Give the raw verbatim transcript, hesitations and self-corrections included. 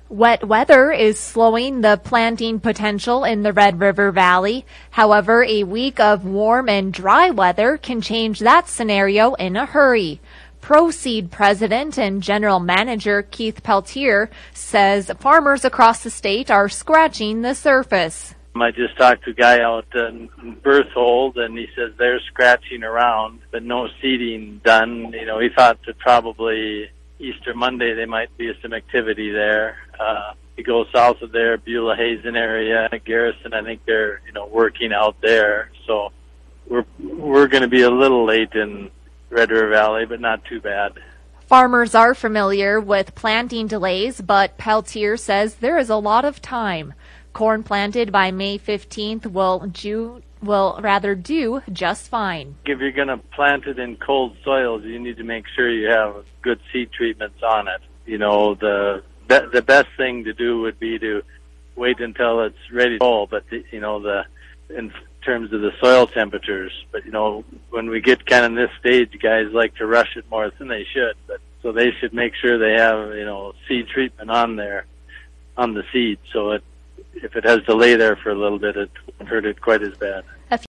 Wet weather is slowing the planting potential in the Red River Valley. However, a week of warm and dry weather can change that scenario in a hurry. ProSeed President and General Manager Keith Peltier says farmers across the state are scratching the surface. I just talked to a guy out in Berthold, and he says they're scratching around, but no seeding done. You know, he thought that probably Easter Monday there might be some activity there. Uh, you go south of there, Beulah Hazen area, Garrison, I think they're, you know, working out there. So we're we're going to be a little late in Red River Valley, but not too bad. Farmers are familiar with planting delays, but Peltier says there is a lot of time. Corn planted by May fifteenth will do, will rather do just fine. If you're going to plant it in cold soils, you need to make sure you have good seed treatments on it. You know, the the best thing to do would be to wait until it's ready to roll, but, the, you know, the in terms of the soil temperatures. But, you know, when we get kind of this stage, guys like to rush it more than they should. But so they should make sure they have, you know, seed treatment on there, on the seed, so it if it has to lay there for a little bit, it won't hurt it quite as bad.